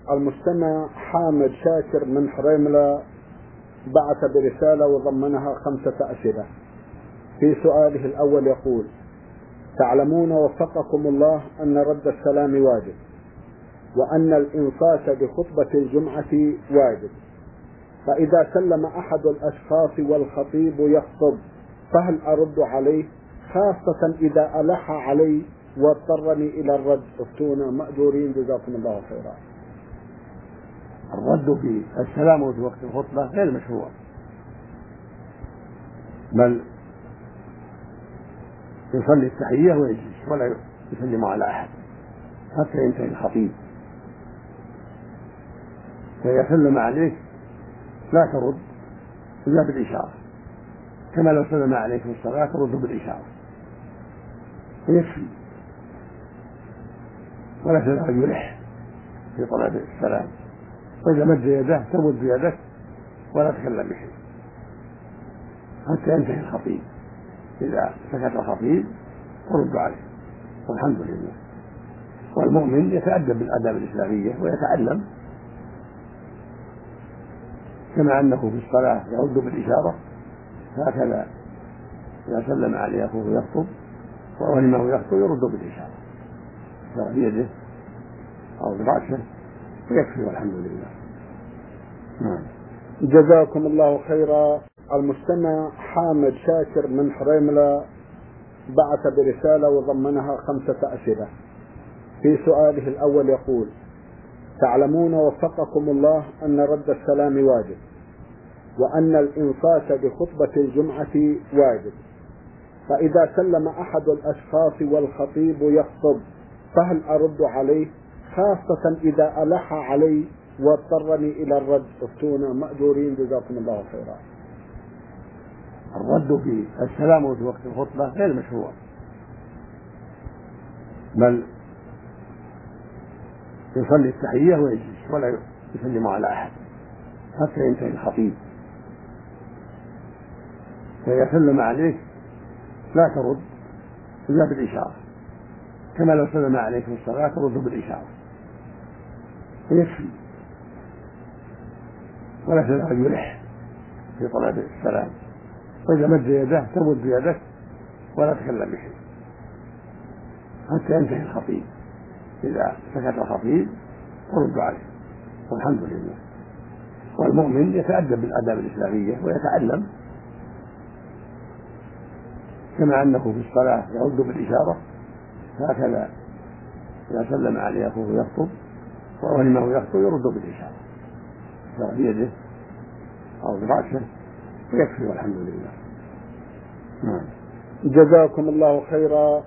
المستمع حامد شاكر من حريملة بعث برسالة وضمنها 5 أسئلة. في سؤاله الأول يقول: تعلمون وفقكم الله أن رد السلام واجب، وأن الإنصات بخطبة الجمعة واجب، فإذا سلم أحد الأشخاص والخطيب يخطب فهل أرد عليه، خاصة إذا ألح علي واضطرني إلى الرد؟ افتونا مأجورين جزاكم الله خيرا. الرد في السلام في وقت الخطبة غير مشروع، بل يصلي التحية ويجلس ولا يسلم على أحد حتى ينتهي الخطيب. فإذا سلم عليك لا ترد إلا بالإشارة، كما لو سلم عليك في الصلاة ترد بالإشارة ويكفي، ولا تزال يلح في طلب السلام. وإذا مد يده تمد بيدك ولا تكلم بشيء حتى ينتهي الخطيب. إذا سكت الخطيب ترد عليه، والحمد لله. والمؤمن يتأدب بالآداب الإسلامية ويتعلم، كما أنه في الصلاة يرد بالإشارة، هكذا إذا سلم عليه أخوه يخطب وإنه يخطب يرد بالإشارة بيده أو برأسه ويكفي، والحمد لله. جزاكم الله خيرا. المستمع حامد شاكر من حريملة بعث برسالة وضمنها 5 أسئلة. في سؤاله الأول يقول: تعلمون وفقكم الله أن رد السلام واجب، وأن الإنصات بخطبة الجمعة واجب، فإذا سلم أحد الأشخاص والخطيب يخطب فهل أرد عليه، خاصة إذا ألح علي واضطرني إلى الرد؟ افتونا مأجورين جزاكم الله خيرا. الرد في السلام في وقت الخطبة غير مشروع، بل يصلي التحية ويجلس ولا يسلم على أحد حتى ينتهي الخطيب. فإذا سلم عليك لا ترد إلا بالإشارة، كما لو سلم عليك في الصلاة ترد بالإشارة ويكفي، ولا تزال يلح في طلب السلام. وإذا مد يده تمد بيدك ولا تكلم بشيء حتى ينتهي الخطيب. إذا سكت الخطيب ترد عليه، والحمد لله. والمؤمن يتأدب بالآداب الإسلامية ويتعلم، كما أنه في الصلاة يرد بالإشارة، هكذا إذا سلم عليه أخوه يخطب وإنه يخطب يرد بالإشارة بيده أو برأسه ويكفي، والحمد لله. جزاكم الله خيرا.